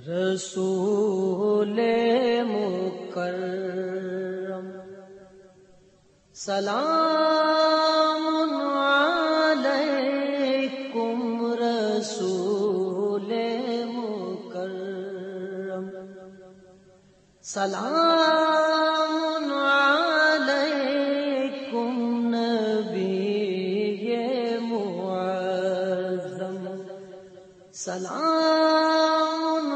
رسول مکرم سلام علیکم رسول مکرم سلام علیکم نبی معظم سلام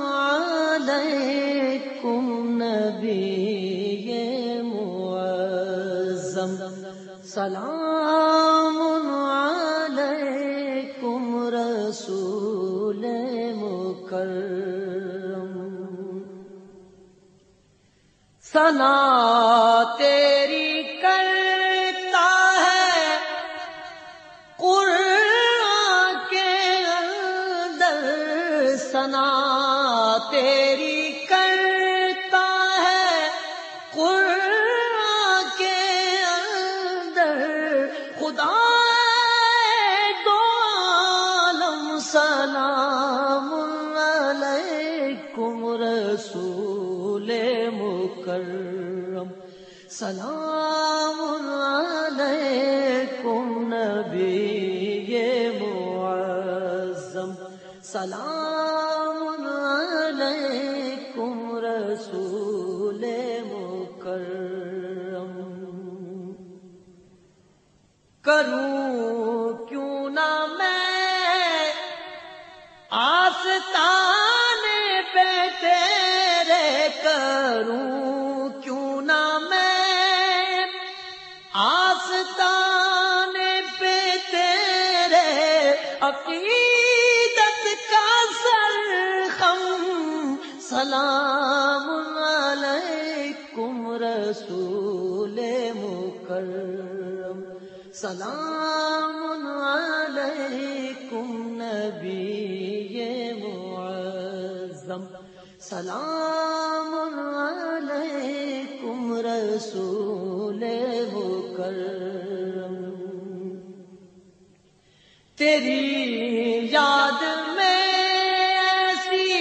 علیکم نبی معظم سلام علیکم رسول مکرم ثنا تیری کرتا ہے قرآن کے اندر ثنا تیری کرتا ہے قرآن کے اندر خدا دو عالم سلام علیکم رسول مکرم سلام علیکم نبی معظم سلام علیکم رسول مکرم کروں کیوں نہ میں آستانے پہ تیرے کروں کیوں نہ میں آستانے پہ تیرے عقیدت کا سرخم سلام علیکم رسول مکرم سلام علیکم نبی معظم سلام علیکم رسول مکرم تیری یاد میں ایسی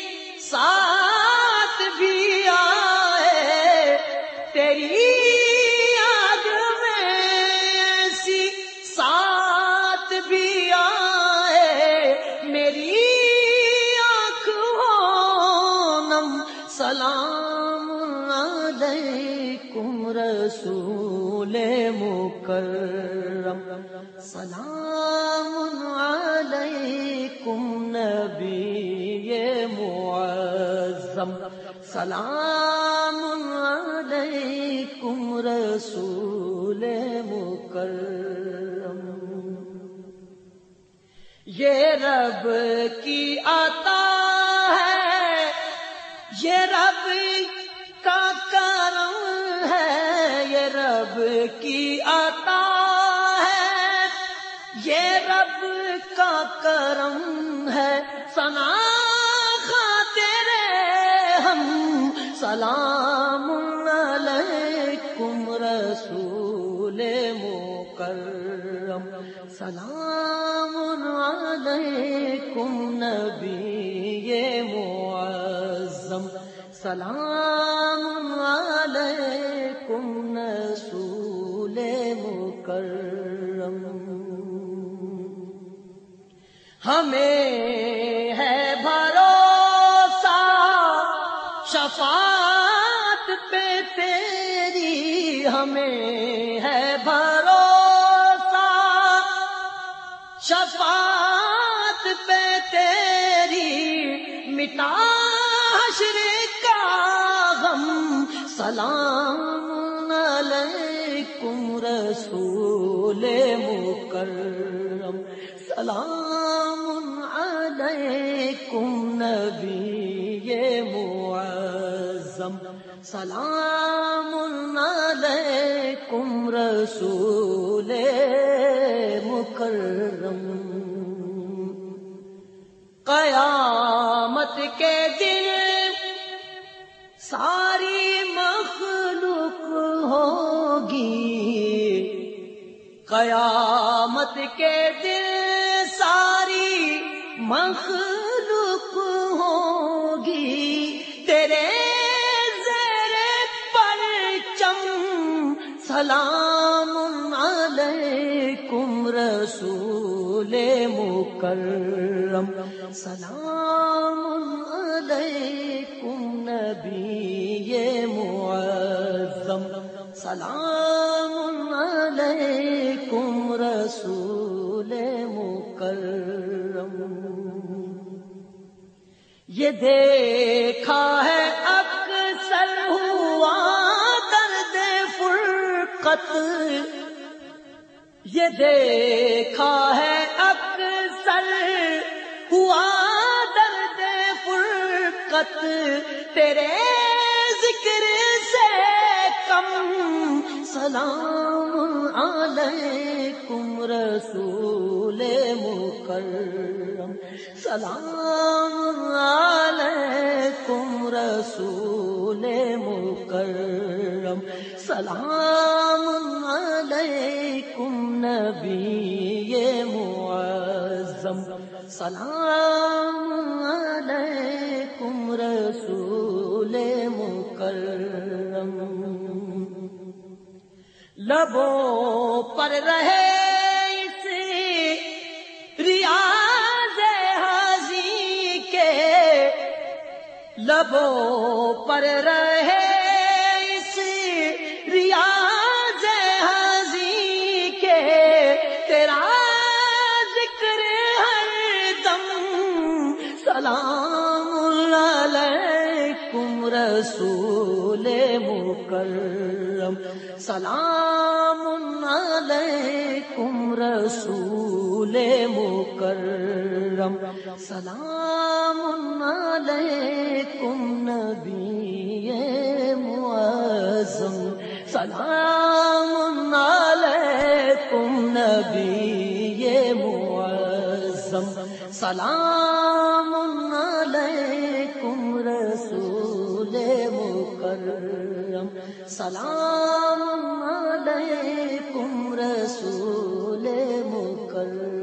ساتھ بھی آئے تیری یاد میں ایسی ساتھ بھی آئے میری آنکھ ہو نم سلام علیکم رسول مکرم سلام علیکم نبی معظم سلام علیکم رسول مکرم یہ رب کی عطا ہے یہ رب کا کرم ہے یہ رب کی عطا یہ رب کا کرم ہے ثنا خاطرے ہم سلام علیکم رسول مکرم سلام علیکم نبی معظم سلام علیکم رسول مکرم ہمیں ہے بھروسہ شفاعت پہ تیری ہمیں ہے بھروسہ شفاعت پہ تیری مٹا حشر کا غم سلام علیکم رسول مکرم سلام علیکم نبی معظم سلام علیکم رسول مکرم قیامت کے دن ساری مخلوق ہوگی قیامت کے دن ساری مخلوق ہوگی سلام علیکم رسول مکرم، سلام علیکم نبی معظم، سلام علیکم رسول مکرم۔ یہ دیکھا ہے اکثر ہوا درد فرقت، یہ دیکھا ہے اکثر ہوا درد فرقت، تیرے ذکر سے کم سلام علیکم رسول مکرم، سلام علیکم رسول مکرم، سلام علیکم نبی معظم، سلام علیکم رسول مکرم۔ لبوں پر رہے اس ریاض حاضی کے، لبوں پر رہے اس ریاض حاضی کے، تیرا ذکر ہر دم، سلام علیکم رسول مکرم، سلام علیکم رسول مکرم، سلام علیکم نبی معظم، سلام علیکم نبی معظم، سلام علیکم رسول مکرم، سلام علیکم رسول مکرم۔